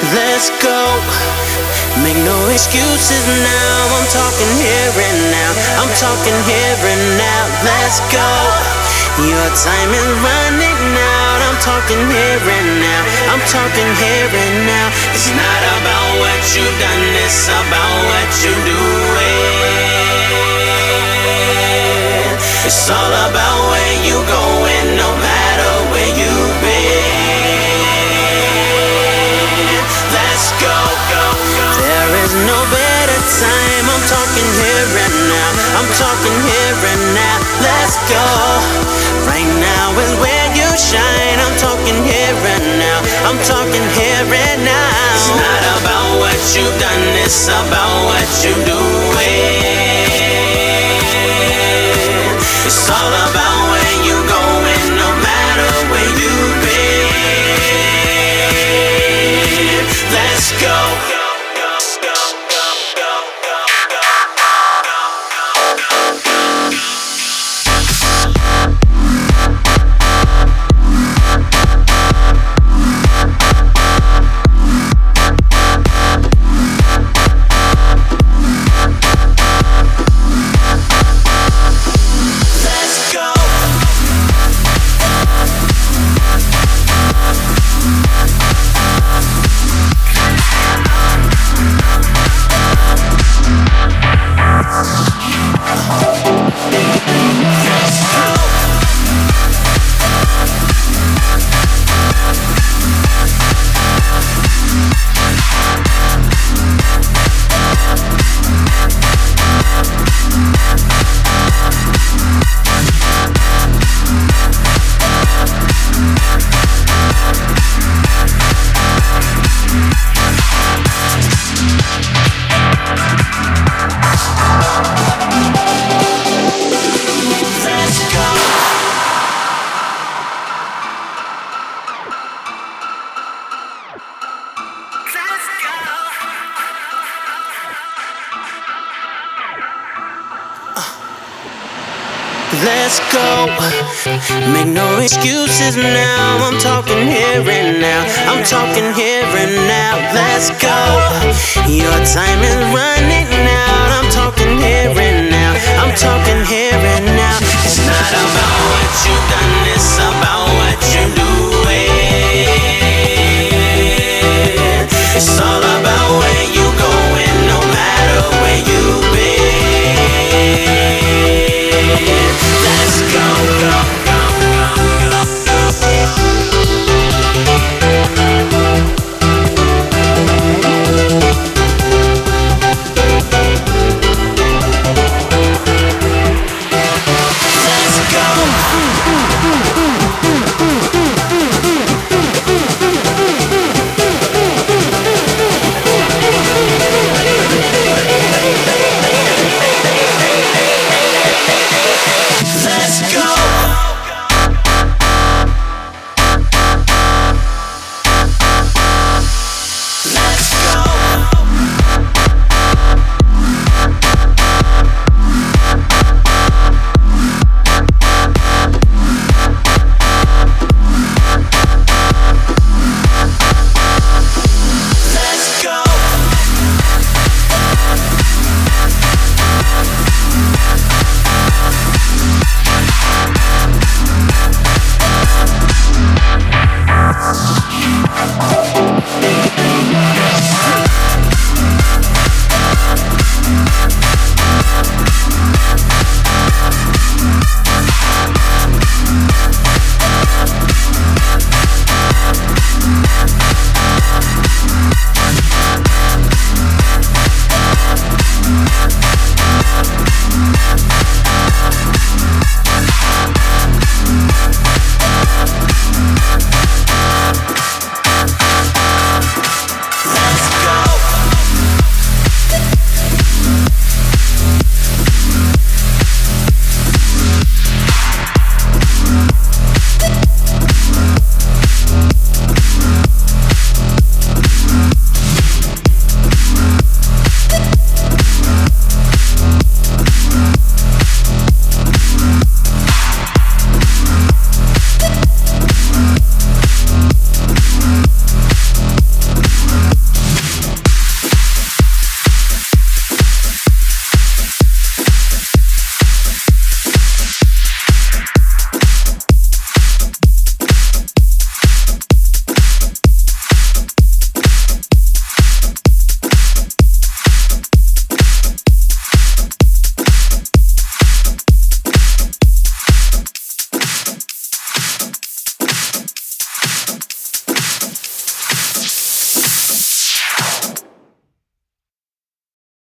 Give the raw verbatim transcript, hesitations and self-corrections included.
Let's go. Make no excuses now. I'm talking here and now. I'm talking here and now. Let's go. Your time is running out. I'm talking here and now. I'm talking here and now. It's not about what you've done, it's about what you're doing. It's all about where you going, no matter where you've been. Let's go, go, go. There is no better time. I'm talking here and now. I'm talking here and now. Let's go. Right now is where you shine. I'm talking here and now. I'm talking here and now. It's not about what you've done, it's about what you're doing. It's all about where you going, no matter where you've been. Let's go. Let's go. Make no excuses now. I'm talking here and now. I'm talking here and now. Let's go. Your time is running out. I'm talking here and now. I'm talking here and now. It's not about what you've done, it's about what